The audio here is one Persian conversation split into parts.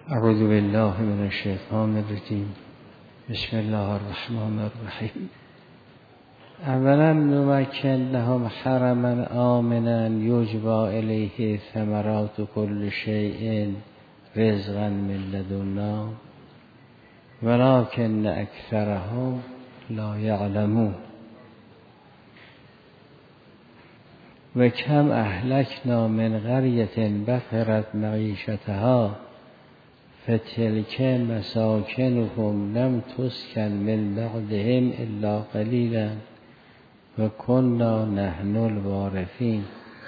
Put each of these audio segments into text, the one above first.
اعوذ بالله من الشیطان الرجیم. بسم الله الرحمن الرحیم. اولا نمکن لهم حرما آمنا یجبی الیه ثمرات کل شیء رزقا من لدنا ولکن اکثرهم لا یعلمون. و کم اهلکنا من قریة بطرت معیشتها فتلک مساکنهم لم تسکن من بعدهم الا قلیلا و کنا نحن الوارثین.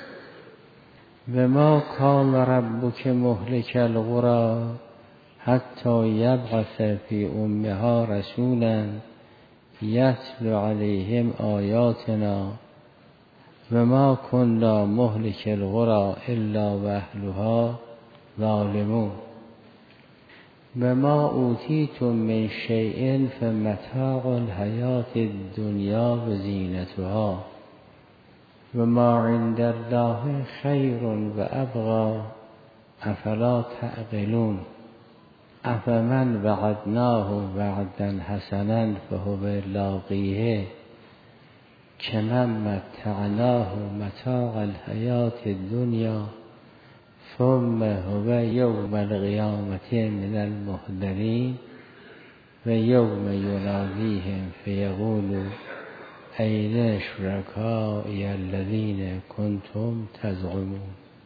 و ما کان ربک مهلک القری حتی یبعث فی امها رسولا یتلو علیهم آیاتنا و ما کنا مهلک القری الا و اهلها ظالمون. و ما اوتیتم من شیء فمتاع الحیات الدنیا و زینتها و ما عند الله خیر و ابقی افلا تعقلون. افمن وعدناه وعدا حسنا فهو لاقیه کمن متعناه متاع الحیات الدنیا ثم هو یوم القیامة من المحضرین و یوم ینادیهم فیقول این شرکایی الذین کنتم تزعمون.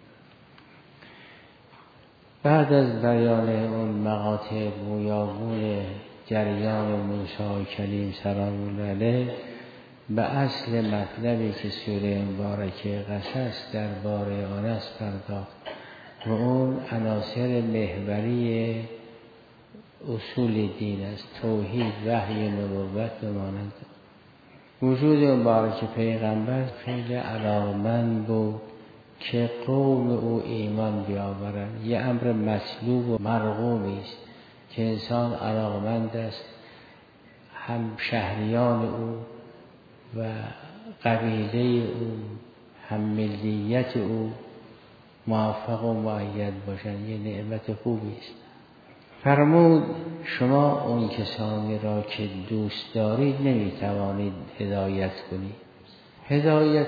بعد از بیان اون مقاطع گویاگون جریان موسی کلیم سلام الله علیه به اصل مطلبی که سوره مبارکه قصص درباره آن است پرداخت و اون عناصر محوری اصول دین است: توحید، وحی، نبوت و مانند. وجود مبارک پیغمبر خیلی علاقمند بود که قوم او ایمان بیاورند. یه امر مطلوب و مرغوبی است که انسان علاقمند است هم شهریان او و قبیله او هم ملیت او موفق و مؤید باشند. یه نعمت خوبی است. فرمود شما اون کسانی را که دوست دارید نمیتوانید هدایت کنید. هدایت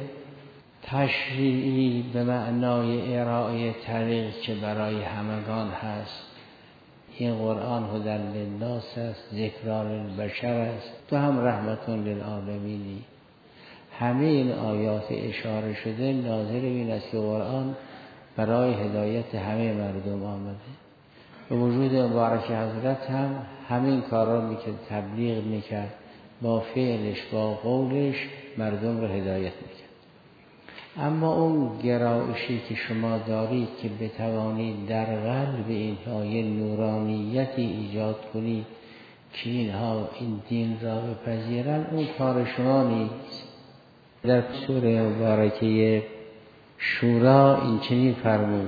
تشریعی به معنای ارائه طریق که برای همگان هست. این قرآن هدی للناس است، ذکری للبشر است، تو هم رحمت للعالمینی. همه این آیات اشاره شده ناظر این است که قرآن برای هدایت همه مردم آمده. به وجود مبارک حضرت هم همین کار را میکرد، تبلیغ میکرد، با فعلش با قولش مردم را هدایت میکرد. اما اون گرایشی که شما دارید که بتوانید در قلب اینها یه نورانیتی ایجاد کنید که اینها این دین را بپذیرند، اون کار شما نیست. در سوره مبارکه شورا این چنین فرمود: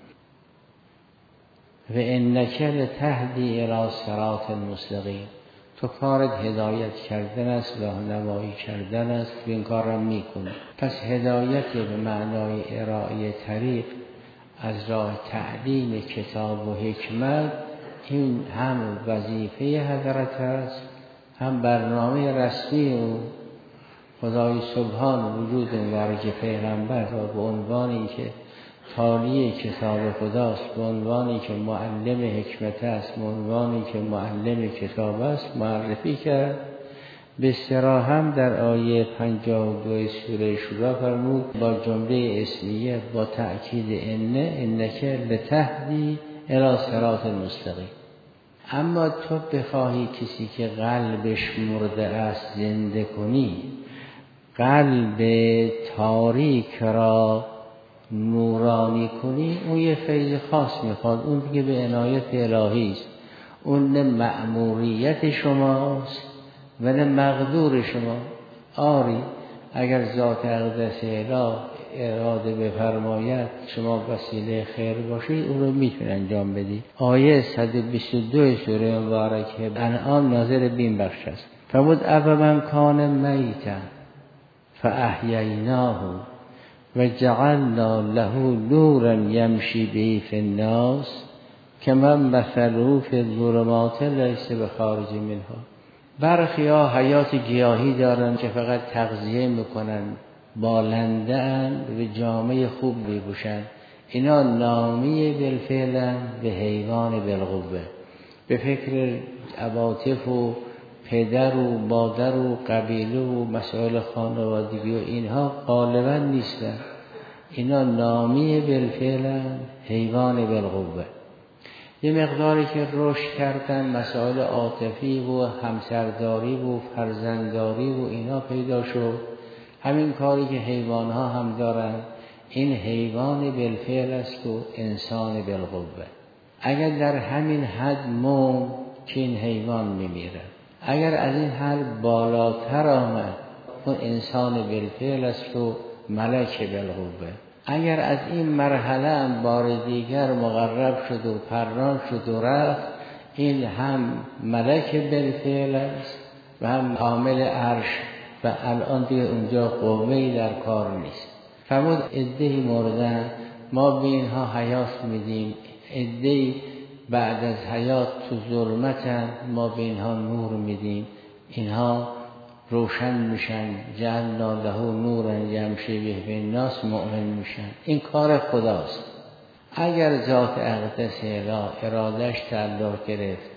و انک لتهدی الی صراط مستقیم. تو کارت هدایت کردن است، راهنمایی کردن است، این کار را میکنی. پس هدایت به معنای ارائه طریق از راه تعلیم کتاب و حکمت، این هم وظیفه حضرت است، هم برنامه رسمی او. خدای سبحان وجود مبارک پیغمبر را به عنوانی که تالی کتاب خداست، به عنوانی که معلم حکمت است، به عنوانی که معلم کتاب است معرفی کرد. به صراحت در آیه 52 سوره شورا فرمود با جمله اسمیه با تأکید انک لتهدی الی صراط مستقیم. اما تو بخواهی کسی که قلبش مرده است زنده کنی، قلب تاریک را نورانی کنی، اون یه فیض خاص میخواد. اون دیگه به عنایت الهی است. اون نه مأموریت شماست و نه مقدور شما. آری اگر ذات اقدس اله اراده بفرماید شما وسیله خیر باشید، اون رو میتونه انجام بدید. آیه 122 سوره مبارکه انعام ناظر به این بخش است. فرمود افمن کان میتا فاحییناه و جعلنا له نورا یمشی به فی الناس که من مثله فی الظلمات لیس بخارج منها. برخی ها حیات گیاهی دارن که فقط تغذیه میکنن، بالنده ان، به جامعه خوب میپوشن، اینا نامی بالفعل به حیوان بالقوه، به فکر عواطف و پدر و مادر و قبیله و مسائل خانوادگی و اینها غالبا نیستن. اینا نامی بالفعل حیوان بالقوه. یه مقداری که رشد کردن، مسائل عاطفی و همسرداری و فرزندداری و اینا پیدا شد، همین کاری که حیوان ها هم دارن، این حیوان بالفعل است و انسان بالقوه. اگر در همین حد موند که این حیوان میمیره، اگر از این حد بالاتر آمد اون انسان بالفعل است و ملک بالقوه. اگر از این مرحله هم بار دیگر مقرب شد و پران شد و رفت، این هم ملک بالفعل است و هم حامل عرش و الان دیگه اونجا قوه‌ای در کار نیست. فرمود عده‌ای مردن، ما به اینها حیات میدیم، عده‌ای بعد از حیات تو ظلمتن، ما به اینها نور میدیم، اینها روشن میشن، جعلنا له نورا یمشی به فی الناس، مؤمن میشن. این کار خداست. اگر ذات اقدس ارادش تعلق گرفت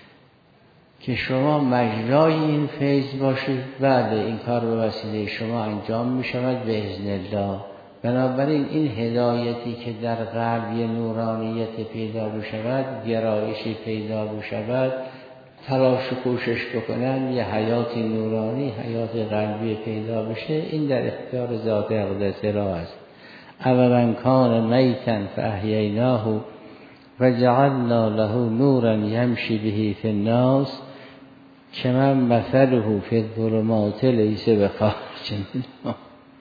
که شما مجرای این فیض باشید، بله این کار به وسیله شما انجام میشود به اذن الله. بنابراین این هدایتی که در قلب یه نورانیت پیدا بشود، گرایشی پیدا بشود، تلاش و کوشش بکنن یه حیات نورانی، حیات قلبی پیدا بشه، این در اختیار ذات اقدس را است. اولا کان میتا فاحییناه و جعلنا له نورا یمشی به فی الناس که من مثله فی الظلمات لیس بخارج منها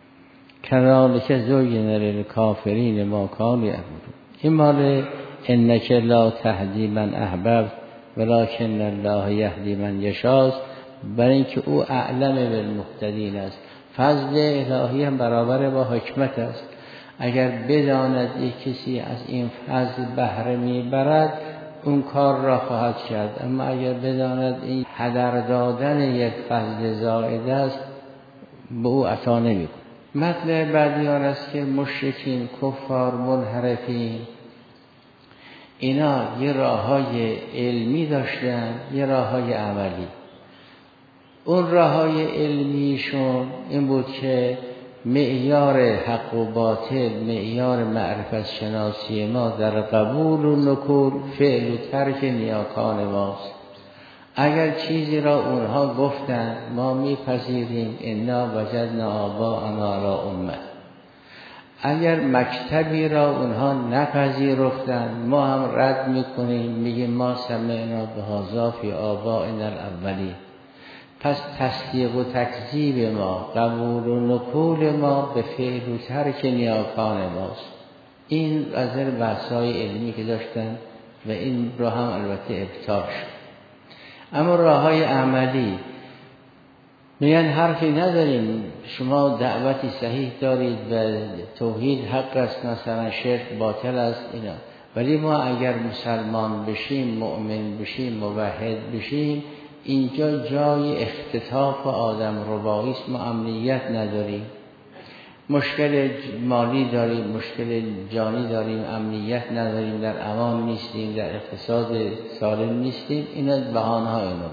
کذالک زین للکافرین ما کانوا یعملون. این مال انک لا تهدی من احببت ولکن الله یهدی من یشاء، برای اینکه او اعلم بالمهتدین است. فضل الهی هم برابر با حکمت است. اگر بداند یک کسی از این فضل بهره میبرد، اون کار را خواهد کرد، اما اگر بداند این هدر دادن یک فضل زائد است، به او عطا نمی‌کند. مطلب بعدیان است که مشرکین، کفار، منحرفین، اینا یه راه‌های علمی داشتن، یه راه‌های عملی. اون راه‌های علمیشون این بود که معیار حق و باطل، معیار معرفت شناسی ما در قبول و نکول، فعل و ترک نیاکان ماست. اگر چیزی را اونها گفتن ما میپذیریم، انا وجدنا آباءنا علی امه. اگر مکتبی را اونها نپذیرفتن، ما هم رد میکنیم، میگیم ما سمعنا بهذا فی آبائنا الاولین. پس تصدیق و تکذیب ما، قبول و نکول ما به فعل و ترک نیاکان ماست. این از بحث‌های علمی که داشتن و این را هم البته ابطال شد. اما راه‌های عملی میگن حرفی نداریم، شما دعوتی صحیح دارید و توحید حق است، مثلا شرک باطل است اینا، ولی ما اگر مسلمان بشیم، مؤمن بشیم، موحد بشیم، اینجا جای اختطاف و آدم ربایی است، ما امنیت نداریم، مشکل مالی داریم، مشکل جانی داریم، امنیت نداریم، در امان نیستیم، در اقتصاد سالم نیستیم. اینا بهانه‌های ما.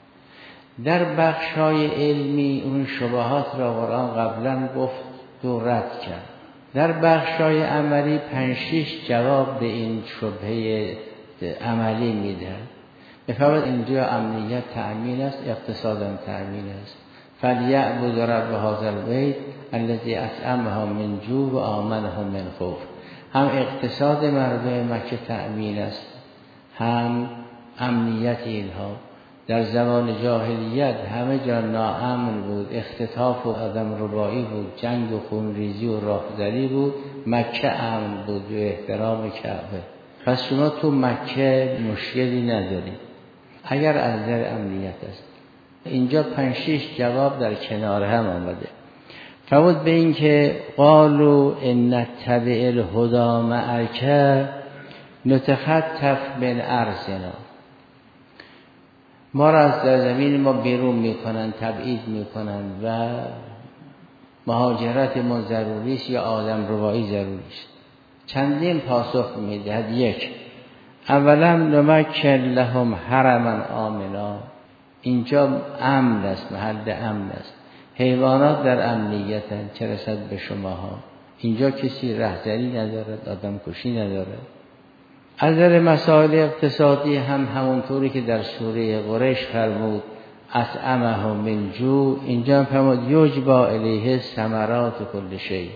در بخش‌های علمی اون شبهات را قرآن قبلا گفت و رد کرد. در بخش‌های عملی 5-6 جواب به این شبهه عملی میدن. بفرمایید اینجا امنیت تأمین است، اقتصاد هم تأمین است. فلیعبد رب هذا البیت الذی اطعمهم من جوع و آمنهم من خوف. هم اقتصاد مردم مکه تأمین است، هم امنیت اینها. در زمان جاهلیت همه جا ناامن بود، اختطاف و آدم ربایی بود، جنگ و خونریزی و راهزنی بود. مکه امن بود به احترام کعبه. پس شما تو مکه مشکلی ندارید اگر از نظر امنیت است. اینجا 5-6 جواب در کنار هم آمده. فرمود به این که قالوا ان نتبع الهدی معک نتخطف من ارضنا، ما را از در زمین ما بیرون میکنن، تبعید میکنن و مهاجرت ما ضروری است یا آدم روایی ضروری است. چندین پاسخ میدهد. یک، اولا نمکن لهم حرما آمنا، اینجا امن است، محل امن است، حیوانات در امنیتن، چه رسد به شماها. اینجا کسی رهزنی ندارد، آدم کشی ندارد. از نظر مسائل اقتصادی هم همونطوری که در سوره قریش فرمود اطعمهم من جوع، اینجا هم فرمود یجبی الیه ثمرات کل شیء.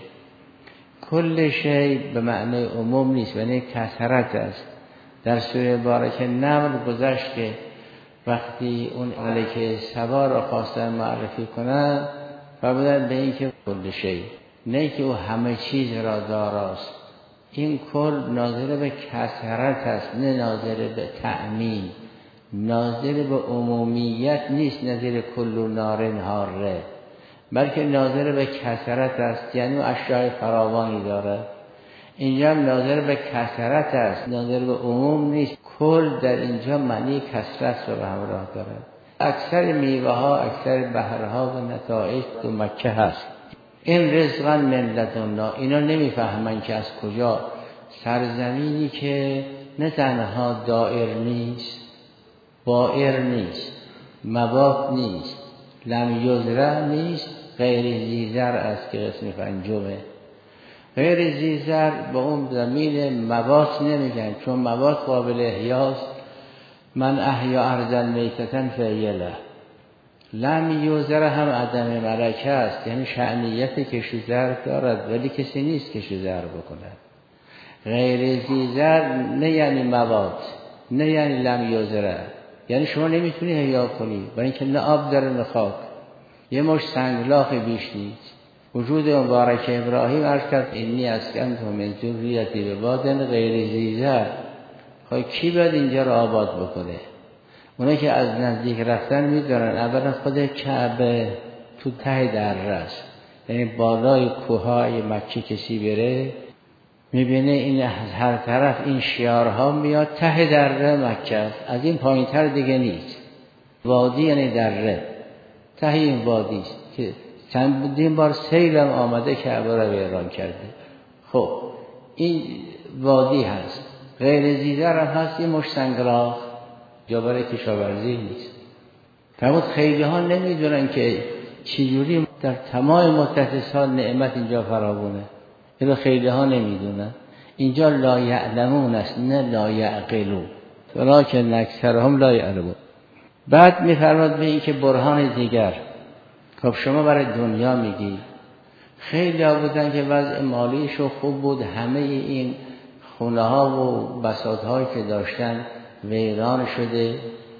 کل شیء به معنی عموم نیست، یعنی کثرت است. در سوره بارکه نمل گذشت که وقتی اون ملکه سبا را خواستن معرفی کنند فرمودند به این که کل شیء، نه که او همه چیز را داراست. این کل ناظر به کثرت است، نه ناظر به تأمین، ناظر به عمومیت نیست، ناظر کل نار حاره، بلکه ناظر به کثرت است، یعنی اشیاء فراوانی دارد. اینجا هم ناظر به کثرت است، ناظر به عموم نیست. کل در اینجا معنی کثرت را به همراه دارد. اکثر میوه ها، اکثر بهرها و نتایج تو مکه هست. این رزقا من لدنا، اینا نمیفهمن که از کجا. سرزمینی که نه تنها دائر نیست، بائر نیست، مبات نیست، لم یزرع نیست، غیر زیزر است که قسم پنجمه. غیر زیزر به اون زمین مبات نمیگن، چون مبات قابل احیاست. من احیا ارضا میتة فهی له. لم یزرع هم عدم ملکه است، یعنی شأنیت کشوزر دارد ولی کسی نیست کشوزر بکند. غیر زیزر نه یعنی مبات، نه یعنی لم یزرع، یعنی شما نمیتونی احیا کنی، برای اینکه نه آب داره نه خاک، یه مش سنگلاخ بیش نیست. وجود مبارک ابراهیم عرض کرد انی اسکنت من ذریتی بواد غیر زیزر. خواهی کی باید اینجا رو آباد بکنه؟ اونایی که از نزدیک رفتن میدارن اولا خود کعبه تو ته دره است، یعنی بالای کوههای مکه کسی بره میبینه این از هر طرف این شیارها میاد، ته دره مکه است، از این پایین تر دیگه نیست. وادی یعنی دره، ته این وادی است که چندین بار سیلم آمده کعبه را ویران کرده. خب این وادی هست. غیر زیزر هم هست، این مش سنگلاخ جا برای کشاورزی نیست. فرمود خیلی ها نمیدونن که چجوری در تمام مدت سال نعمت اینجا فراوونه. اینو خیلی ها نمیدونن. اینجا لا یعلمون است، نه لا یعقلون، ولکن اکثرهم لا یعلمون. بعد میفرماد به این که برهان دیگر. خب شما برای دنیا میگی، خیلی ها بودن که وضع مالیشو خوب بود، همه این خونه ها و بساط هایی که داشتن ویران شده،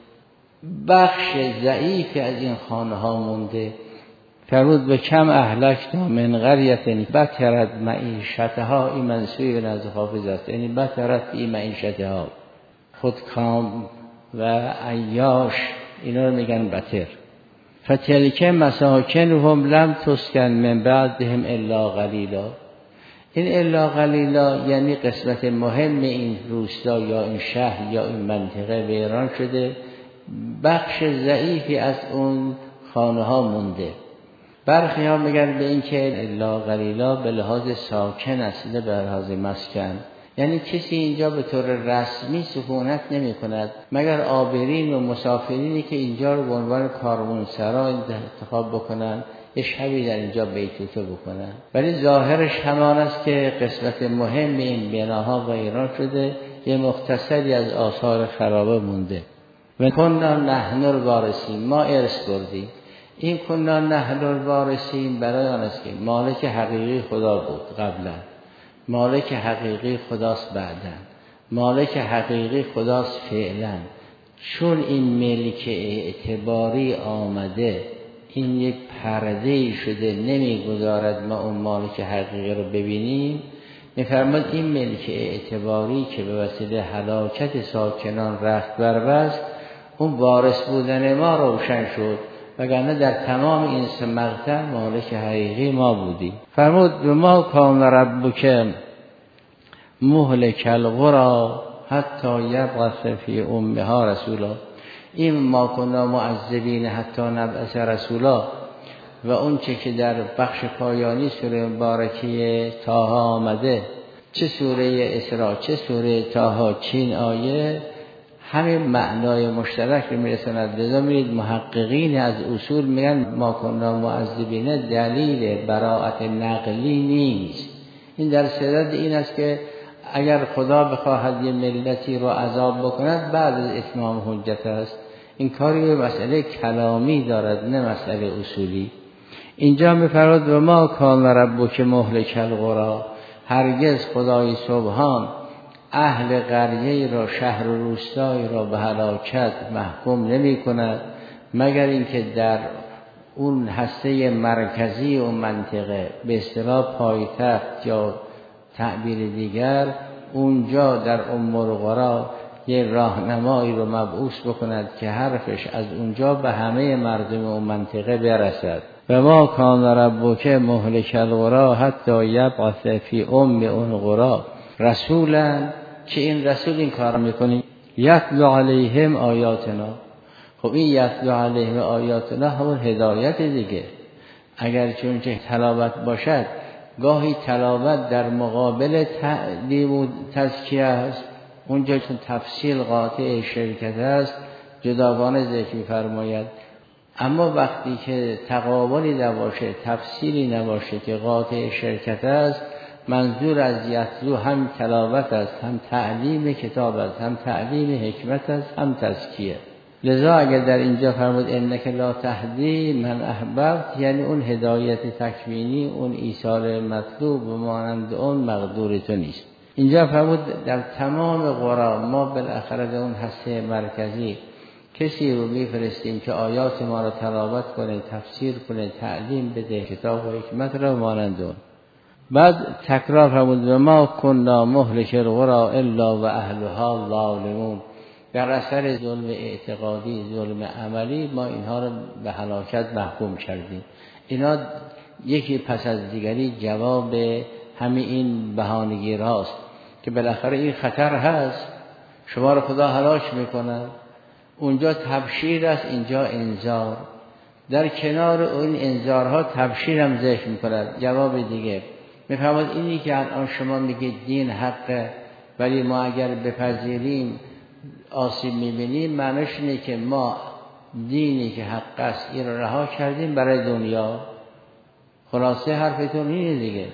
بخش ضعیفی از این خانه ها مونده. فرمود به کم اهلکنا من قریة بطرت معیشتها، این منصوبی به نزد حافظ است، یعنی بطرت این معیشتها، خودکام و عیاش اینا رو میگن بطر. فتلک مساکنهم لم تسکن من بعدهم الا قلیلا. این الا قلیلا یعنی قسمت مهم این روستا یا این شهر یا این منطقه ویران شده، بخش ضعیفی از اون خانه ها مونده. برخی ها میگن به این که الا قلیلا به لحاظ ساکن است، نه به لحاظ مسکن، یعنی کسی اینجا به طور رسمی سکونت نمی کند مگر عابرین و مسافرینی که اینجا رو به عنوان کاروانسرا انتخاب بکنن، یه شبی در اینجا بیتوته بکنن. ولی ظاهرش همان است که قسمت مهم این بناها ویران شده، یه مختصری از آثار خرابه مونده. و کنا نحن الوارثین، ما ارث بردیم. این کنا نحن الوارثین برای آن است که مالک حقیقی خدا بود قبلا، مالک حقیقی خداست بعداً، مالک حقیقی خداست فعلا. چون این ملک اعتباری آمده، این یک پرده‌ای شده نمیگذارد ما اون مالک حقیقی رو ببینیم. میفرماد این ملک اعتباری که به وسیله هلاکت ساکنان رخت بربست، اون وارث بودن ما روشن شد، وگرنه در تمام این مقطع مالک حقیقی ما بودیم. فرمود ما کان ربک مهلک القری حتی یبعث فی امها رسولا. این ما کنا معذبین حتی نبعث رسولا و اون چه که در بخش پایانی سوره مبارکه طه آمده، چه سوره اسراء چه سوره طه، چین آیه همین معنای مشترک رو میرساند. لذا میرید محققین از اصول میگن ما کنا معذبین دلیل براءت نقلی نیست. این در صدد این است که اگر خدا بخواهد یه ملتی رو عذاب بکند بعد از اتمام حجت است. این کاری به مسئله کلامی دارد نه مسئله اصولی. اینجا میفرماد و ما کان ربک مهلک القری، هرگز خدای سبحان اهل قریه را، شهر و روستای را به هلاکت محکوم نمی کند مگر اینکه در اون هسته مرکزی و منطقه به اصطلاح پایتخت یا تعبیر دیگر اونجا در ام القری یه راهنمایی رو مبعوث بکند که حرفش از اونجا به همه مردم اون منطقه برسد. و ما کان ربک مهلک القری حتی یبعث فی ام اون قری رسولا، که این رسول این کار میکنی یتلو علیهم آیاتنا. خب این یتلو علیهم آیاتنا همون هدایت دیگه. اگر چون که تلاوت باشد، گاهی تلاوت در مقابل تعلیم و تزکیه است، اونجا چون تفصیل قاطع شرکت است جداگانه ذکر فرماید. اما وقتی که تقابلی نباشه، تفصیلی نباشه که قاطع شرکت است، منظور از یتلو هم تلاوت است، هم تعلیم کتاب است، هم تعلیم حکمت است، هم تزکیه. لذا اگر در اینجا فرمود انک لا تهدی من احببت، یعنی اون هدایت تکوینی، اون ایصال مطلوب و مانند اون مقدور تو نیست. اینجا فرمود در تمام قرآن ما بالاخره در اون هسته مرکزی کسی رو میفرستیم که آیات ما را تلاوت کنه، تفسیر کنه، تعلیم بده، کتاب و حکمت را مانند اون. بعد تکرار فرمود و ما کنا مهلک القری الا و اهلها ظالمون. در اثر ظلم اعتقادی، ظلم عملی، ما اینها را به هلاکت محکوم کردیم. اینا یکی پس از دیگری جواب همین این بهانه‌گیراست که بالاخره این خطر هست، شما را خدا هلاک میکنه. اونجا تبشیر است، اینجا انذار. در کنار اون انذارها تبشیر هم ذکر میکند. جواب دیگه میفهمد اینی که الان شما میگید دین حقه ولی ما اگر بپذیریم آسیب میبینیم، معنیش اینه که ما دینی که حق است این رو رها کردیم برای دنیا. خلاصه حرفتون اینه دیگه.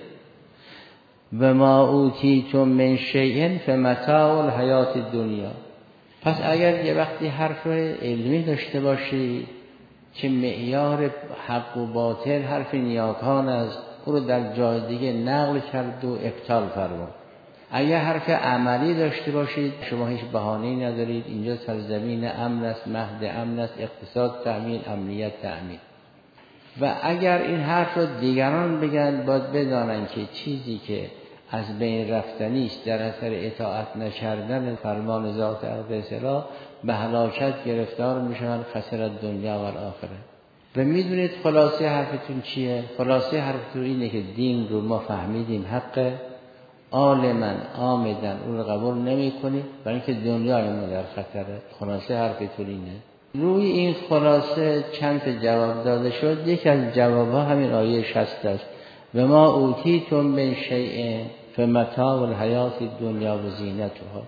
و ما اوتیتم من شیء فمتاع الحیات الدنیا. پس اگر یه وقتی حرف علمی داشته باشی که معیار حق و باطل حرف نیاکان است، او رو در جای دیگه نقل کرد و ابطال فرمود. اگر حرف عملی داشته باشید شما هیچ بهانه‌ای ندارید. اینجا سرزمین امن است، مهد امن است، اقتصاد تأمین، امنیت تأمین. و اگر این حرف رو دیگران بگن باید بدانن که چیزی که از بین رفتنی است در اثر اطاعت نکردن فرمان ذات اقدسلا به هلاکت گرفتار میشن، خسارت دنیا و آخرت. و میدونید خلاصه حرفتون چیه؟ خلاصه حرفتون اینه که دین رو ما فهمیدیم حقه، عالماً آمدن اون رو قبول نمی کنیم برای اینکه دنیای ما در خطره. خلاصه حرفتون اینه. روی این خلاصه چند تا جواب داده شد. یکی از جوابها همین آیه 60 است. و ما اوتیتم من شیء فمتاع الحیات الدنیا و زینتها.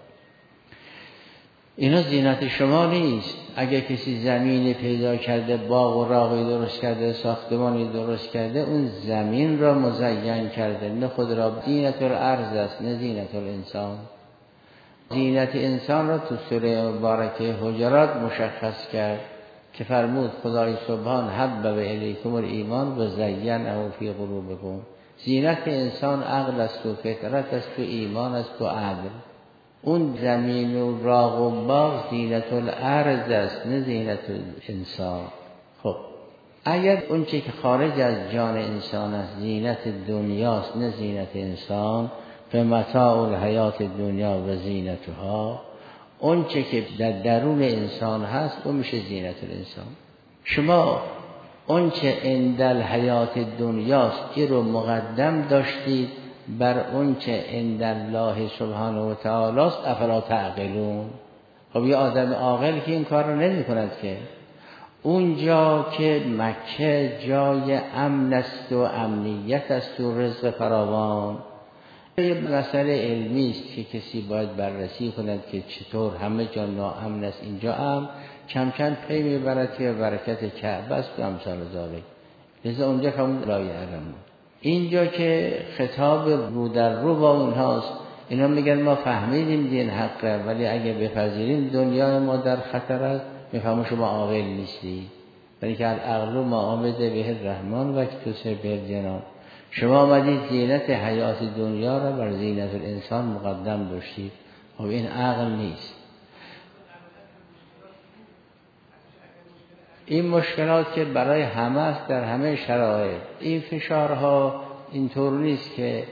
اینا زینت شما نیست. اگر کسی زمینی پیدا کرده، باغ و راغی درست کرده، ساختمانی درست کرده، اون زمین را مزین کرده، نه خود را. زینت الارض است نه زینت الانسان. زینت انسان را تو سوره مبارکه حجرات مشخص کرد که فرمود خدای سبحان حبب الیکم الایمان و زینه فی قلوبکم. زینت انسان عقل است و فطرت است و ایمان است و عدل. اون زمین و راغ و باغ زینت الارض است نه زینت انسان. خب اگر اون چی که خارج از جان انسان است زینت دنیاست نه زینت انسان، فمتاع الحیات دنیا و زینتها، اون چی که در درون انسان هست اون میشه زینت الانسان. شما اون چه عند الحیات دنیاست این رو مقدم داشتید بر اونچه عند الله سبحانه و تعالی است افلا تعقلون. خب یه آدم عاقل که این کار رو نمی کند که. اونجا که مکه جای امن است و امنیت است و رزق فراوان، یه مسئله علمی است که کسی باید بررسی کند که چطور همه جا ناامن است، اینجا امن، کم کم پی میبرد که برکت کعبه است و امثال ذالک. لذا اونجا که اون لا یعلمون، اینجا که خطاب رو در رو با اونهاست، اینا میگن ما فهمیدیم دین حقه، ولی اگه بپذیریم دنیای ما در خطر است، میفهمون شما عاقل نیستی، ولی که العقل ما آمده به الرحمن و اکتسب به الجنان. شما آمدید زینت حیات دنیا را بر زینت الانسان مقدم داشتید. خب این عقل نیست. این مشکلات که برای همه است در همه شرایط، این فشارها اینطور نیست که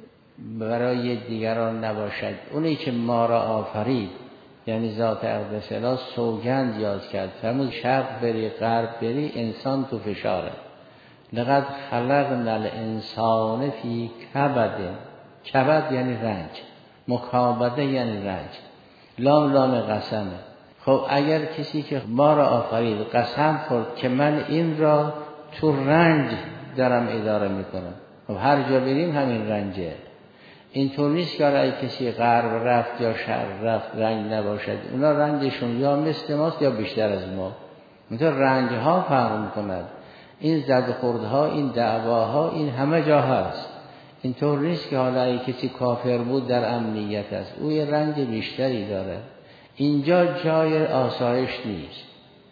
برای دیگران نباشد. اونی که ما را آفرید، یعنی ذات اقدس اله، سوگند یاد کرد، فرمود شرق بری غرب بری انسان تو فشاره. لقد خلقنا الانسان فی کبد. کبد یعنی رنج، مکابده یعنی رنج، لام لام قسمه. خب اگر کسی که ما را آفرید قسم خورد که من این را تو رنج دارم اداره میکنم، خب هر جا بریم همین رنجه. اینطور نیست که اگه کسی غرب رفت یا شرق رفت رنج نباشد. اونا رنجشون یا مثل ماست یا بیشتر از ما. اینطور رنج ها فرق میکند. این زد خوردها، این دعواها، این همه جا هست. اینطور نیست که حالا اگه کسی کافر بود در امنیت است، او یه رنج بیشتری داره. اینجا جای آسایش نیست،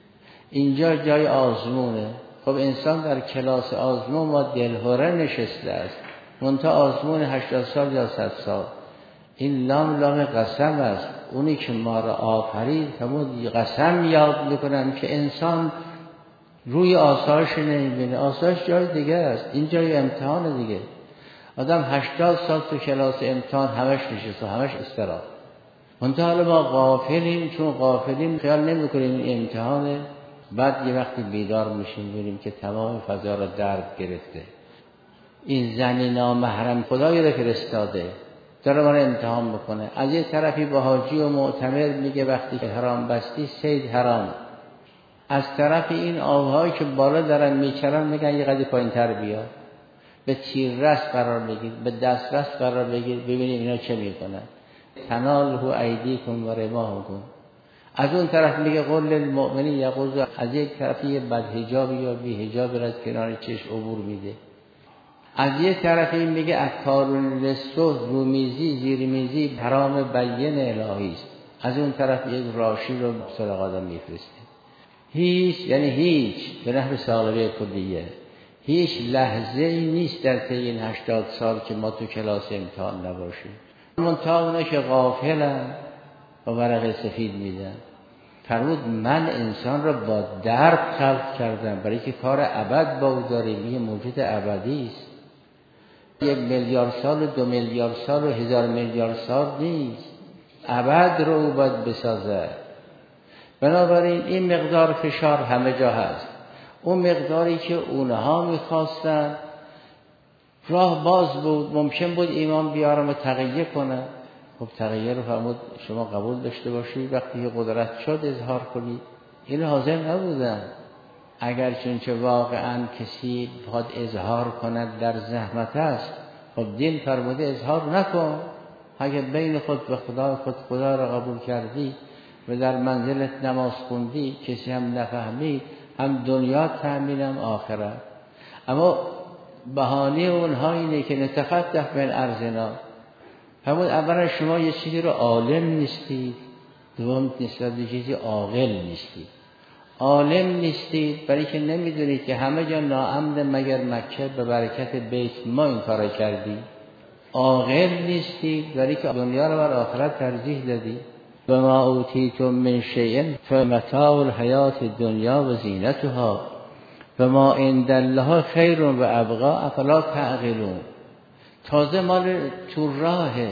اینجا جای آزمونه. خب انسان در کلاس آزمون ما دلهوره نشسته است، منتها آزمون 80 سال یا 100 سال. این لام لام قسم است. اونی که ما را آفرید همون قسم یاد میکنن که انسان روی آسایش نمیبینه. آسایش جای دیگه است، این جای امتحان دیگه. آدم 80 سال تو کلاس امتحان همش نشسته، همش استراحت. منتها حالا ما غافلیم، چون غافلیم خیال نمی کنیم این امتحانه. بعد یه وقتی بیدار میشیم ببینیم که تمام فضا را درد گرفته. این زنی نامحرم خدایی را فرستاده داره ما را امتحان بکنه. از یه طرفی با حاجی و معتمر میگه وقتی که حرام بستی صید حرام، از طرف این آبهایی که بالا دارن میچرن میگن یه قدری پایین تر بیا، به تیررس قرار بگیر، به دسترس قرار بگیر، ببینیم اینا چه میکنن. تناله ایدیکم و رماحکم. از اون طرف میگه قل للمؤمنین یغضوا، از یک طرفی بدحجابی یا بی‌حجابی را کنار چشم عبور میده. از یک طرف این میگه اکارون لسو، رومیزی زیرمیزی حرام بین الهی است. از اون طرف یک راشی رو سراغ آدم میفرسته. هیچ، یعنی هیچ به نحو سالبه کلیه، هیچ لحظه ای نیست در طی این 80 سال که ما تو کلاس امتحان نباشیم. منتها اونا که غافلن و ورق سفید میدن. فرمود من انسان را با درد خلق کردم برای که کار ابد با او داریم. یه موجود ابدی است. 1 میلیارد سال و 2 میلیارد سال و 1000 میلیارد سال نیست، ابد رو او باید بسازه. بنابراین این مقدار فشار همه جا هست. اون مقداری که اونها میخواستن راه باز بود، ممکن بود ایمان بیارم و تقیه کنه. خب تقیه رو فرمود شما قبول داشته باشید، وقتی که قدرت شد اظهار کنید. این حاضر نبودن. اگر چونچه واقعا کسی بخواد اظهار کند در زحمت است، خب دین فرموده اظهار نکن. اگر بین خود و خدا را قبول کردی و در منزلت نماز خوندی، کسی هم نفهمید، هم دنیا تأمین هم آخرت. اما بهانه اونها اینه که نتفتح من ارضنا. فرمود اولا شما یه چیزی رو عالم نیستید، دوم نسبت به چیزی عاقل نیستید. عالم نیستید برای که نمیدونید که همه جا ناامن مگر مکه به برکت بیت ما این کارا کردی. عاقل نیستید برای که دنیا رو بر آخرت ترجیح دادی. و ما اوتیتم من شیء فمتاع الحیات الدنیا و زینتها و ما عند الله خیر و ابقا افلا تعقلون. تازه مال تو راهه.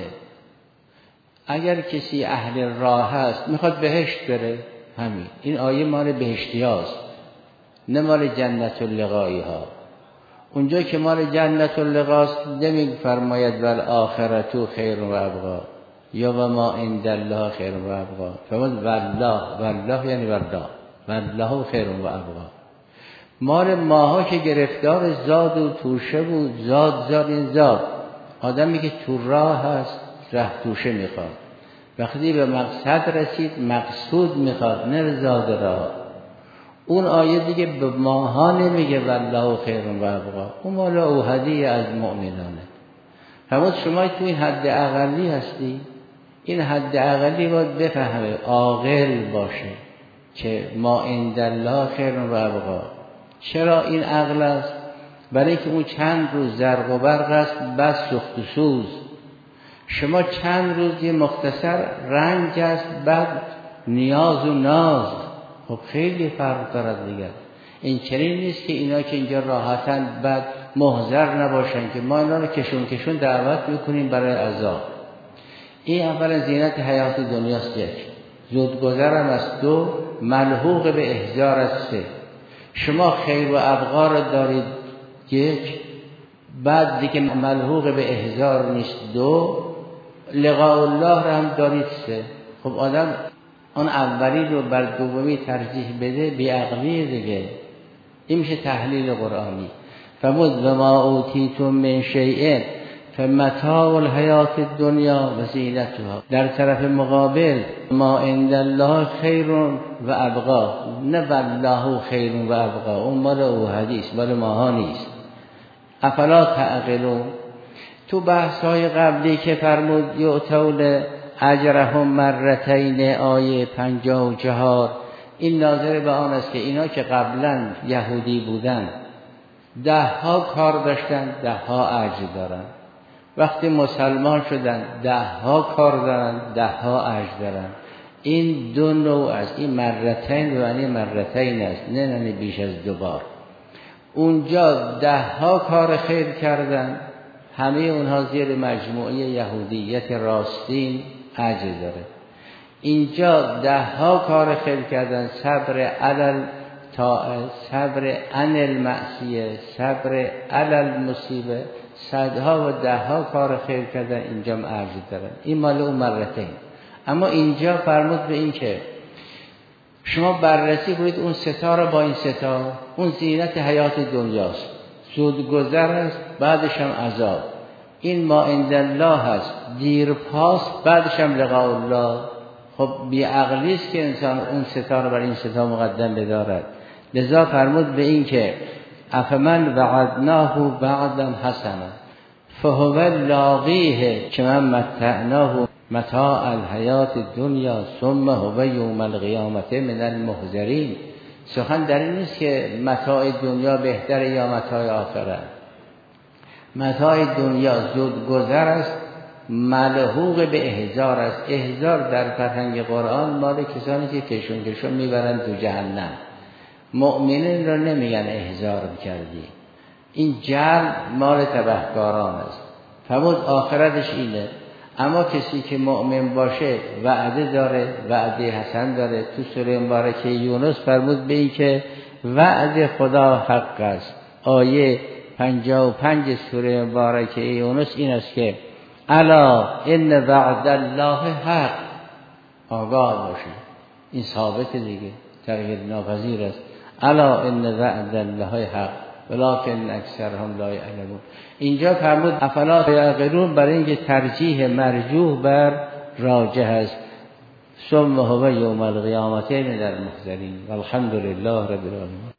اگر کسی اهل راه هست میخواد بهشت بره، همین این آیه مال بهشتی هاست، نه مال جنت اللقایی ها. اونجا که مال جنت اللقاست نمی‌فرماید ول آخرتو خیر و ابقا یا و ما عند الله خیر و ابقا. فرمود والله یعنی والله خیر و ابقا. مال ماها که گرفتار زاد و توشه بود، زاد این زاد. آدمی که تو راه هست ره توشه میخواد، وقتی به مقصد رسید مقصود میخواد، نه زاد راه. اون آیه دیگه به ماها نمیگه والله خیر و ابقا، اون مال او هدیه از مؤمنانه. همون شما تو این حد اقلی هستی، این حد اقلی باید بفهمه، عاقل باشه که ما عند الله خیر و ابقا. چرا این عقل است؟ برای که اون چند روز زرق و برق است، بس سوخت و سوز. شما چند روز یه مختصر رنج است، بعد نیاز و ناز. خب خیلی فرق دارد دیگر. این چنین نیست که اینا که اینجا راحتن بعد محضر نباشن که ما اینا رو کشون دعوت میکنیم برای عذاب. این اولا زینت حیات دنیاست، یک زودگذرم است، دو ملحوق به احضار است، سه شما خیر و ابقا رو دارید، یک بعد دیگه ملحوق به احضار نیست، دو لقاء الله رو هم دارید، سه. خب آدم اون اولی رو بر دومی ترجیح بده بیعقلی دیگه. این میشه تحلیل قرآنی. فمود و ما اوتیتم من شیء فمتاع الحیات الدنیا و زینتها. در طرف مقابل ما عند الله خیر و ابقا، نه والله خیر و ابقا، اون مال او حدیث، مال ماها نیست. افلا تعقلون. تو بحث‌های قبلی که فرمود یؤتون اجرهم مرتین، آیه 54، این ناظر به آن است که اینا که قبلا یهودی بودن 10 کار داشتن، 10 اجر دارن. وقتی مسلمان شدن 10 کار دارن، 10 اجر دارن. این دو نوع است. این مرتین یعنی مرتین است، نه بیش از 2 بار. اونجا 10 کار خیر کردن، همه اونها زیر مجموعه یهودیت راستین اجر داره. اینجا 10 کار خیر کردن، صبر علل طاعه، صبر عن المعصیه، صبر علل مصیبه، 100 و 10 کار خیر کردن، اینجا اجر دارن. این مال اون مرتين. اما اینجا فرمود به این که شما بررسی کنید اون ستاره با این ستاره، اون زینت حیات دنیاست، زودگذر است، بعدش هم عذاب. این ما عند الله هست، دیر پاس، بعدش هم لقاء الله. خب بیعقلی است که انسان اون ستاره بر این ستاره مقدم بدارد. لذا فرمود به این که افمن وعدناه وعدا حسنا فهو لاقیه كمن متعناه متاع الحیات الدنیا ثم هو یوم القیامت من المحضرین. سخن در این نیست که متاع دنیا بهتره یا متاع آخرت. متاع دنیا زودگذر است، ملحوق به احضار است. احضار در فرهنگ قرآن مال کسانی که کشون میبرند تو جهنم. مؤمنین را نمیگن احضار کردی، این جعل مال تبهکاران است. فرمود آخرتش اینه. اما کسی که مؤمن باشه وعده داره، وعده حسن داره. تو سوره مبارکه یونس فرمود به این که وعده خدا حق است. آیه 55 سوره مبارکه یونس این است که الا ان وعد الله حق. آگاه باشید، این ثابت دیگه، تغییر ناپذیر است. الا ان وعد الله حق ولکن اکثرهم لا یعلمون. اینجا فرمود افلا یعقلون، برای اینکه ترجیح مرجوح بر راجح است. ثم هو یوم القیامت من المحضرین والحمد لله رب العالمین.